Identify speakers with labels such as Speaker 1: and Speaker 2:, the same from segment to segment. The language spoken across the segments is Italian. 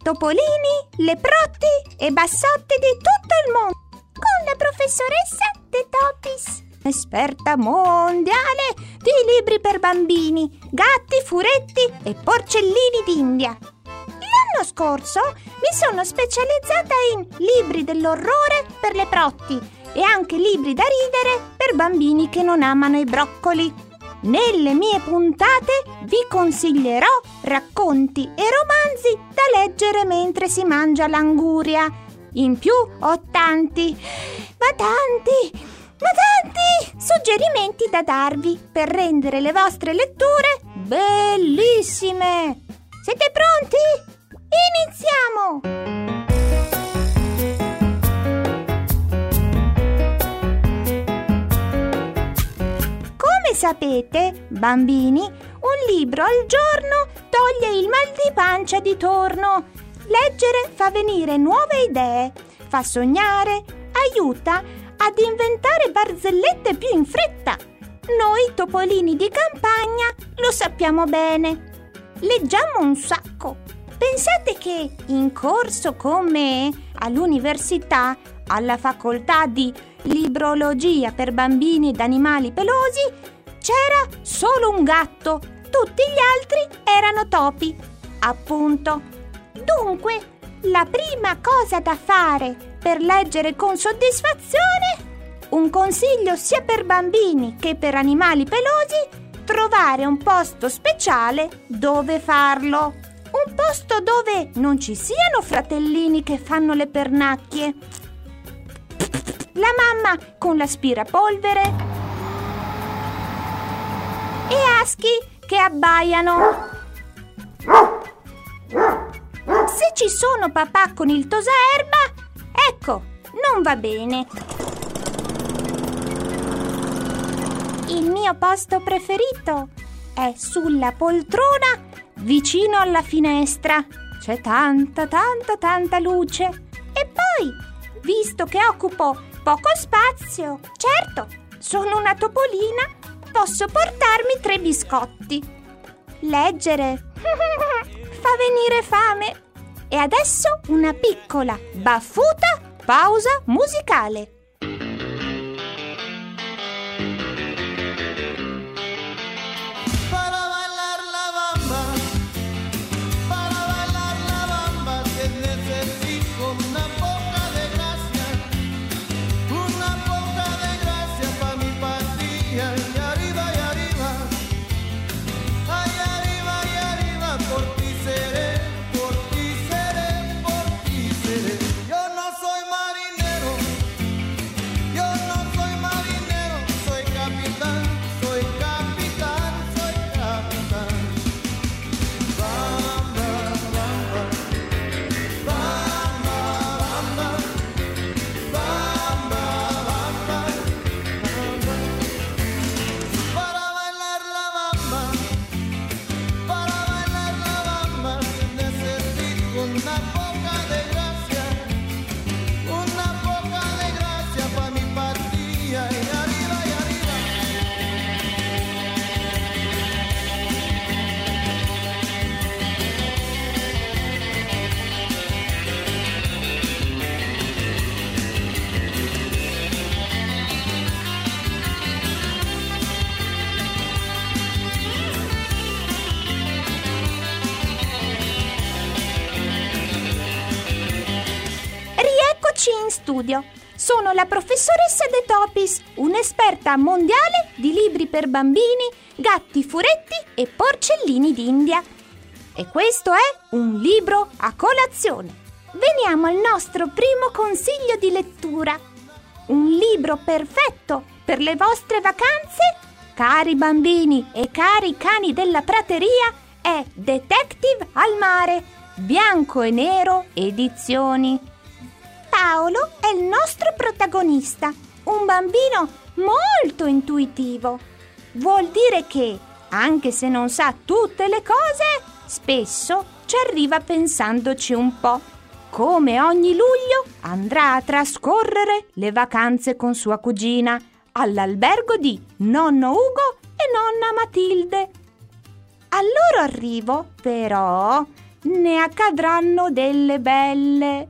Speaker 1: topolini, leprotti e bassotti di tutto il mondo, con la professoressa De Topis, esperta mondiale di libri per bambini, gatti, furetti e porcellini d'India. L'anno scorso mi sono specializzata in libri dell'orrore per leprotti e anche libri da ridere per bambini che non amano i broccoli. Nelle mie puntate vi consiglierò racconti e romanzi da leggere mentre si mangia l'anguria. In più ho tanti suggerimenti da darvi per rendere le vostre letture bellissime. Siete pronti? Iniziamo! Come sapete, bambini, un libro al giorno toglie il mal di pancia di torno. Leggere fa venire nuove idee, fa sognare, aiuta ad inventare barzellette più in fretta. Noi topolini di campagna lo sappiamo bene. Leggiamo un sacco. Pensate che in corso con me all'università, alla facoltà di librologia per bambini ed animali pelosi, c'era solo un gatto, tutti gli altri erano topi, appunto. Dunque, la prima cosa da fare per leggere con soddisfazione, un consiglio sia per bambini che per animali pelosi, trovare un posto speciale dove farlo. Un posto dove non ci siano fratellini che fanno le pernacchie, la mamma con l'aspirapolvere e aschi che abbaiano. Se ci sono papà con il tosaerba, ecco, non va bene. Il mio posto preferito è sulla poltrona vicino alla finestra. C'è tanta luce. E poi, visto che occupo poco spazio, certo, sono una topolina, posso portarmi 3 biscotti. Leggere fa venire fame. E adesso una piccola, baffuta pausa musicale. In studio. Sono la professoressa De Topis, un'esperta mondiale di libri per bambini, gatti, furetti e porcellini d'India. E questo è un libro a colazione. Veniamo al nostro primo consiglio di lettura. Un libro perfetto per le vostre vacanze, cari bambini e cari cani della prateria, è Detective al mare, bianco e nero edizioni. Paolo è il nostro protagonista, un bambino molto intuitivo. Vuol dire che, anche se non sa tutte le cose, spesso ci arriva pensandoci un po'. Come ogni luglio andrà a trascorrere le vacanze con sua cugina all'albergo di nonno Ugo e nonna Matilde. Al loro arrivo, però, ne accadranno delle belle.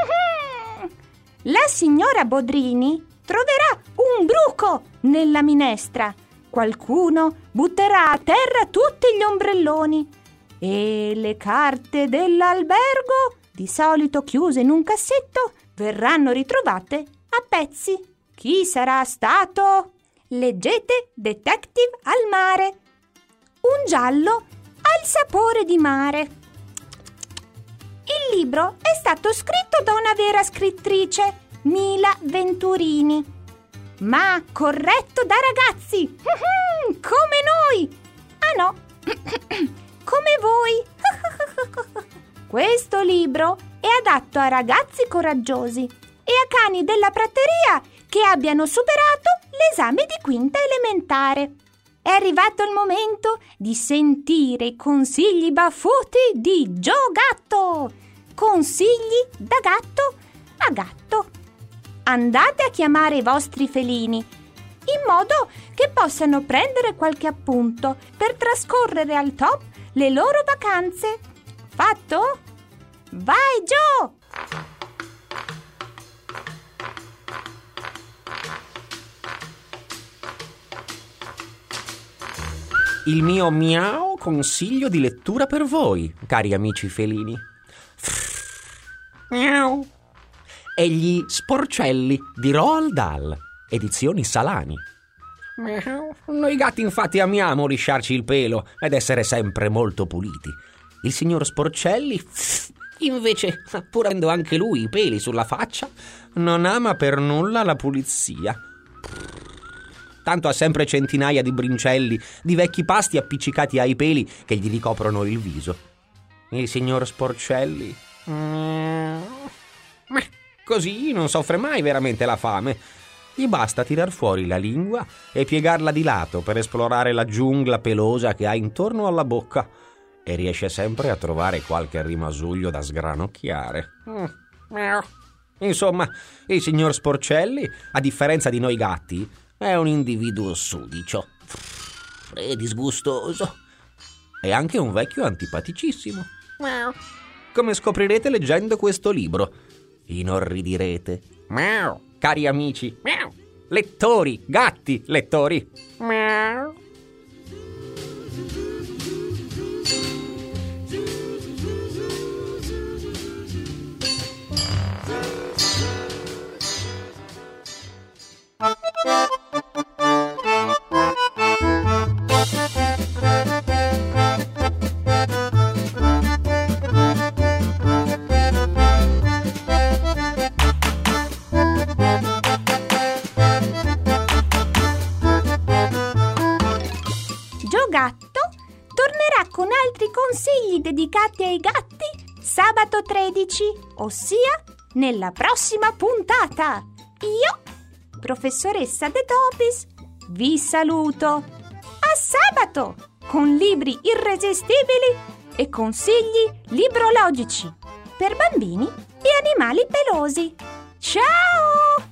Speaker 1: La signora Bodrini troverà un bruco nella minestra. Qualcuno butterà a terra tutti gli ombrelloni e le carte dell'albergo, di solito chiuse in un cassetto, verranno ritrovate a pezzi. Chi sarà stato? Leggete Detective al mare. Un giallo al sapore di mare. Il libro è stato scritto da una vera scrittrice, Mila Venturini, ma corretto da ragazzi, come noi. Ah no, come voi. Questo libro è adatto a ragazzi coraggiosi e a cani della prateria che abbiano superato l'esame di quinta elementare. È arrivato il momento di sentire i consigli baffuti di Giogatto. Consigli da gatto a gatto. Andate a chiamare i vostri felini in modo che possano prendere qualche appunto per trascorrere al top le loro vacanze. Fatto? Vai, Gio!
Speaker 2: Il mio miau consiglio di lettura per voi, cari amici felini. Miau. E gli Sporcelli di Roald Dahl, edizioni Salani. Miau. Noi gatti infatti amiamo lisciarci il pelo ed essere sempre molto puliti. Il signor Sporcelli, invece, pur avendo anche lui i peli sulla faccia, non ama per nulla la pulizia. Tanto ha sempre centinaia di brincelli, di vecchi pasti appiccicati ai peli che gli ricoprono il viso. Il signor Sporcelli, così non soffre mai veramente la fame. Gli basta tirar fuori la lingua e piegarla di lato per esplorare la giungla pelosa che ha intorno alla bocca e riesce sempre a trovare qualche rimasuglio da sgranocchiare. Insomma, il signor Sporcelli, a differenza di noi gatti, è un individuo sudicio e disgustoso. È anche un vecchio antipaticissimo. Come scoprirete leggendo questo libro. Inorridirete. Cari amici. Lettori, gatti lettori.
Speaker 1: Giogatto tornerà con altri consigli dedicati ai gatti sabato 13, ossia nella prossima puntata. Io, professoressa De Topis, vi saluto. A sabato con libri irresistibili e consigli librologici per bambini e animali pelosi. Ciao!